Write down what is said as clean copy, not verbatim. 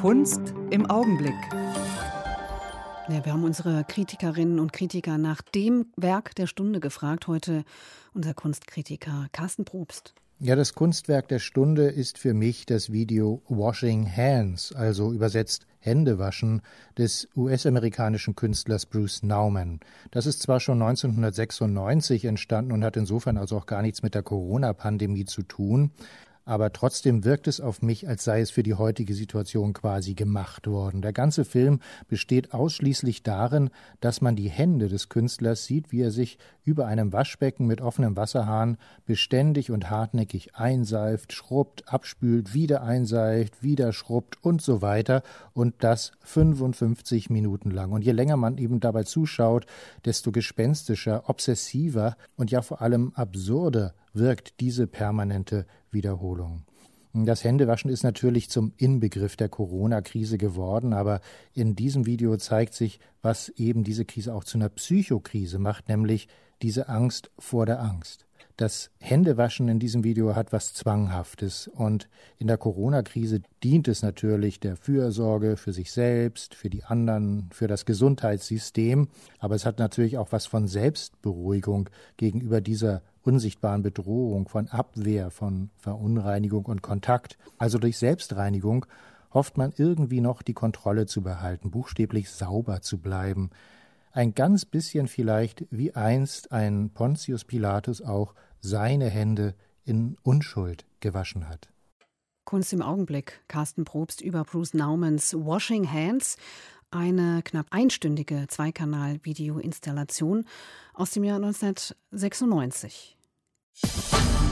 Kunst im Augenblick. Ja, wir haben unsere Kritikerinnen und Kritiker nach dem Werk der Stunde gefragt. Heute unser Kunstkritiker Carsten Probst. Ja, das Kunstwerk der Stunde ist für mich das Video Washing Hands, also übersetzt Hände waschen, des US-amerikanischen Künstlers Bruce Nauman. Das ist zwar schon 1996 entstanden und hat insofern also auch gar nichts mit der Corona-Pandemie zu tun, aber trotzdem wirkt es auf mich, als sei es für die heutige Situation quasi gemacht worden. Der ganze Film besteht ausschließlich darin, dass man die Hände des Künstlers sieht, wie er sich über einem Waschbecken mit offenem Wasserhahn beständig und hartnäckig einseift, schrubbt, abspült, wieder einseift, wieder schrubbt und so weiter, und das 55 Minuten lang. Und je länger man eben dabei zuschaut, desto gespenstischer, obsessiver und ja vor allem absurder wirkt diese permanente Wiederholung. Das Händewaschen ist natürlich zum Inbegriff der Corona-Krise geworden, aber in diesem Video zeigt sich, was eben diese Krise auch zu einer Psychokrise macht, nämlich diese Angst vor der Angst. Das Händewaschen in diesem Video hat was Zwanghaftes, und in der Corona-Krise dient es natürlich der Fürsorge für sich selbst, für die anderen, für das Gesundheitssystem, aber es hat natürlich auch was von Selbstberuhigung gegenüber dieser unsichtbaren Bedrohung, von Abwehr, von Verunreinigung und Kontakt. Also durch Selbstreinigung hofft man irgendwie noch die Kontrolle zu behalten, buchstäblich sauber zu bleiben. Ein ganz bisschen vielleicht, wie einst ein Pontius Pilatus auch seine Hände in Unschuld gewaschen hat. Kunst im Augenblick, Carsten Probst über Bruce Naumans Washing Hands, eine knapp einstündige Zweikanal-Video-Installation aus dem Jahr 1996.